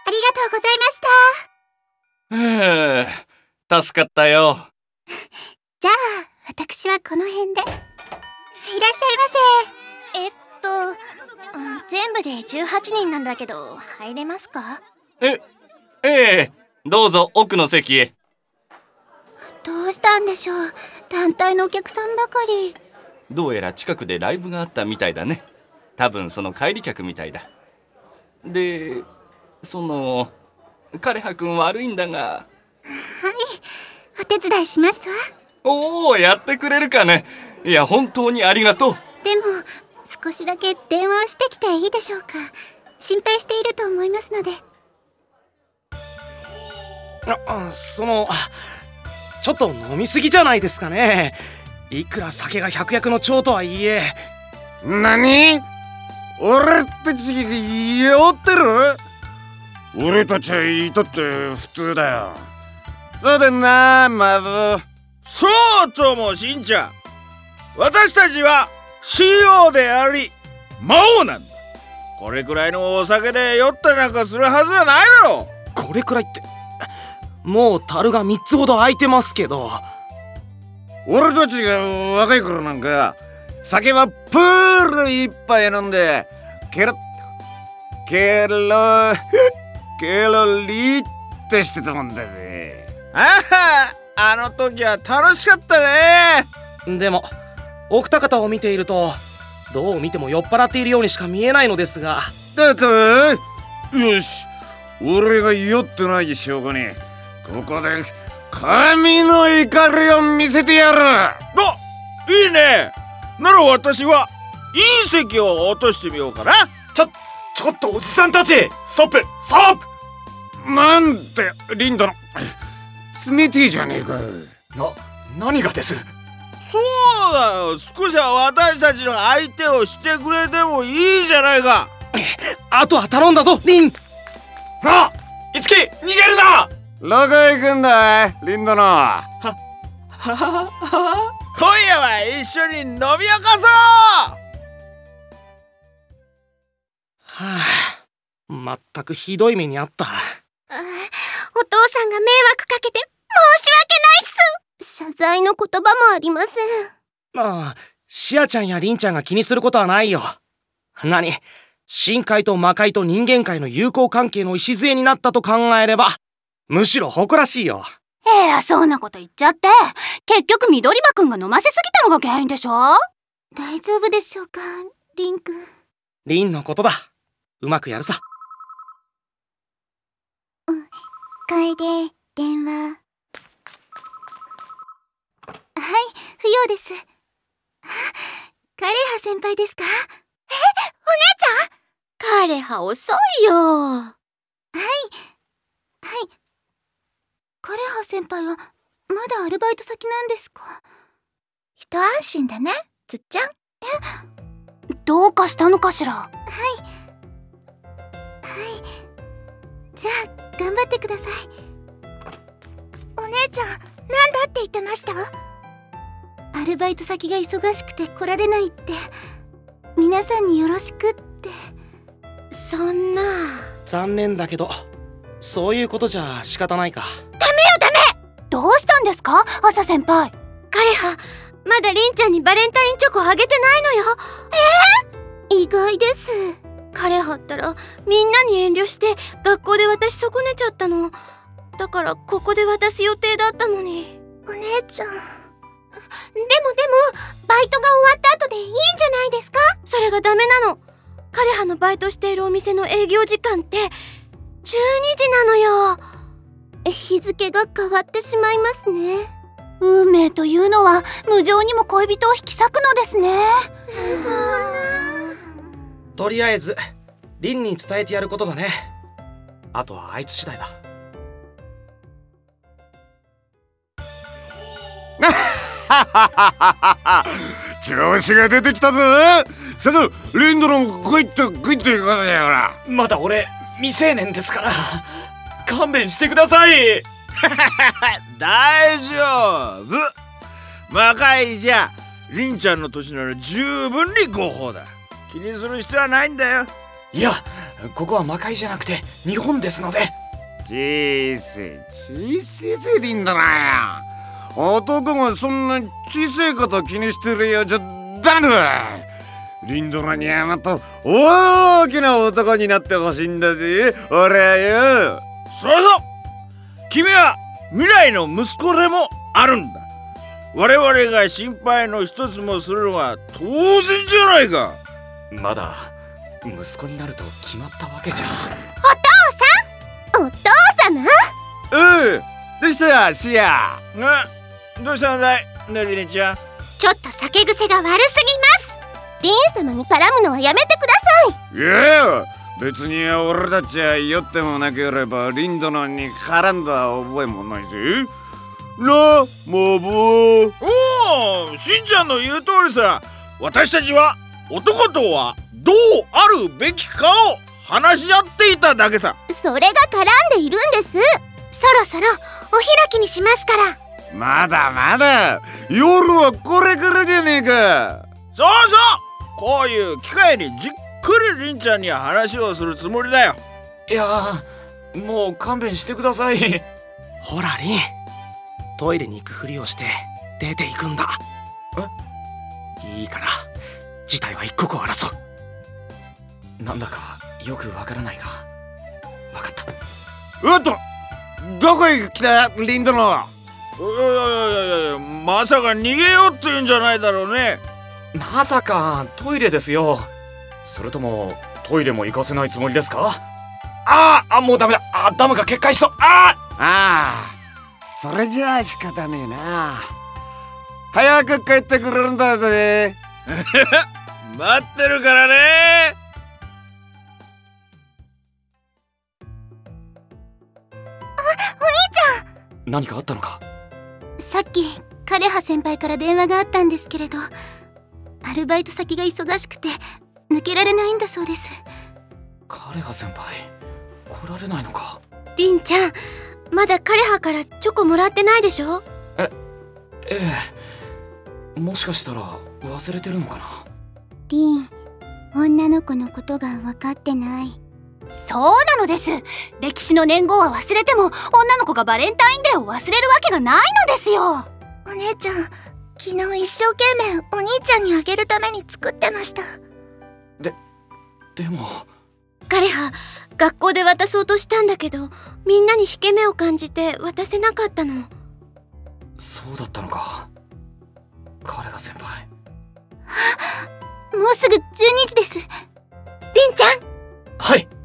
ありがとうございました。 助かったよ。 じゃあ私はこの辺で。いらっしゃいませ。 全部で18人なんだけど入れますか？ ええ、どうぞ奥の席へ。 どうしたんでしょう。団体のお客さんばかり。 どうやら近くでライブがあったみたいだね。多分その帰り客みたいだ。で、カレハ君悪いんだが。 はい、お手伝いしますわ。 おお、やってくれるかね。いや、本当にありがとう。 でも少しだけ電話をしてきていいでしょうか。心配していると思いますので。 ちょっと飲みすぎじゃないですかね。いくら酒が百薬の長とはいえ。 何？俺たち酔ってる？俺たちはいたって普通だよ。そうだな、マブ。 そうともしんちゃん、私たちは CO であり魔王なんだ。これくらいのお酒で酔ったりなんかするはずはないだろ。 これくらいって、もう樽が3つほど空いてますけど。 俺たちが若い頃なんか酒はプール一杯飲んでケロリってしてたもんだぜ。 あの時は楽しかったね。 でもお二方を見ているとどう見ても酔っ払っているようにしか見えないのですが。 だとよし、俺が酔ってない証拠にここで神の怒りを見せてやる。 いいね。なら私はいい席を落としてみようかな。 ちょっとおじさんたち、ストップ。 なんでリンダの冷てえじゃねえか。 何がです？ そうだよ、少しは私たちの相手をしてくれてもいいじゃないか。 あとは頼んだぞ、リン。 いつき逃げるな。 どこ行くんだい、リンダの。 今夜は一緒に飲み明かそう。 まったくひどい目にあった。 お父さんが迷惑かけて申し訳ないっす。謝罪の言葉もありません。 シアちゃんやリンちゃんが気にすることはないよ。深海と魔界と人間界の友好関係の礎になったと考えればむしろ誇らしいよ。 偉そうなこと言っちゃって。結局緑葉くんが飲ませすぎたのが原因でしょ。 大丈夫でしょうか、リンくん。 リンのことだ。うまくやるさ。 楓、電話。はい、不要です。カレハ先輩ですか？お姉ちゃん？ カレハ遅いよ。 はい。カレハ先輩はまだアルバイト先なんですか？ 一安心だね、つっちゃん。どうかしたのかしら？はい。 じゃあ頑張ってください。お姉ちゃん、なんだって言ってました？アルバイト先が忙しくて来られないって。皆さんによろしくって。 そんな。 残念だけどそういうことじゃ仕方ないか。 ダメ。どうしたんですか、朝先輩。カレハ、まだリンちゃんにバレンタインチョコあげてないのよ。 意外です。 カレハったらみんなに遠慮して学校で渡し損ねちゃったの。だからここで渡す予定だったのに。 お姉ちゃん。でもバイトが終わった後でいいんじゃないですか？ それがダメなの。カレハのバイトしているお店の営業時間って12時なのよ。 日付が変わってしまいますね。 運命というのは無情にも恋人を引き裂くのですね。 とりあえずリンに伝えてやることだね。あとはあいつ次第だ。 調子が出てきたぞ。さあリンドのグイッとグイッといかないよな。 まだ俺未成年ですから勘弁してください。 大丈夫。魔界じゃリンちゃんの年なら十分に合法だ。気にする必要はないんだよ。 いや、 ここは魔界じゃなくて日本ですので。 小せぜリンドラよ。男がそんな小せいこと気にしてるようじゃダメだ。リンドラにはもっと大きな男になってほしいんだぜ、俺はよ。 そうそう、君は未来の息子でもあるんだ。我々が心配の一つもするのは当然じゃないか。 まだ息子になると決まったわけじゃ。 お父様。 どうしたシア。 どうしたのだいねリリンちゃん。 ちょっと酒癖が悪すぎます。リン様に絡むのはやめてください。 いや別に俺たちは酔ってもなければリンドナに絡んだ覚えもないぜな、モブ。 おお、しんちゃんの言う通りさ。私たちは男とはどうあるべきかを話し合っていただけさ。 それが絡んでいるんです。そろそろお開きにしますから。 まだまだ夜はこれからじゃねえか。 そうそう、こういう機会にじっくりりんちゃんに話をするつもりだよ。 いやもう勘弁してください。 ほらリン、トイレに行くふりをして出ていくんだ。いいから事態は一刻を争う。 なんだかよくわからないがわかった。 おっと、どこへ来たリンドナ。 いやまさか逃げようって言うんじゃないだろうね。 まさかトイレですよ。それともトイレも行かせないつもりですか？もうダメだ。ダムが決壊しそう。 それじゃあ仕方ねえな。早く帰ってくるんだぜ。 待ってるからね。 何かあったのか？ さっきカレハ先輩から電話があったんですけれど、アルバイト先が忙しくて抜けられないんだそうです。 カレハ先輩来られないのか？ リンちゃん、まだカレハからチョコもらってないでしょ？ ええ、もしかしたら忘れてるのかな。 リン、女の子のことが分かってない。 そうなのです。歴史の年号は忘れても女の子がバレンタインデーを忘れるわけがないのですよ。 お姉ちゃん、昨日一生懸命お兄ちゃんにあげるために作ってました。 でもカレハ、学校で渡そうとしたんだけど、みんなに引け目を感じて渡せなかったの。 そうだったのか。カレハ先輩。 もうすぐ12時です。 リンちゃん。 はい。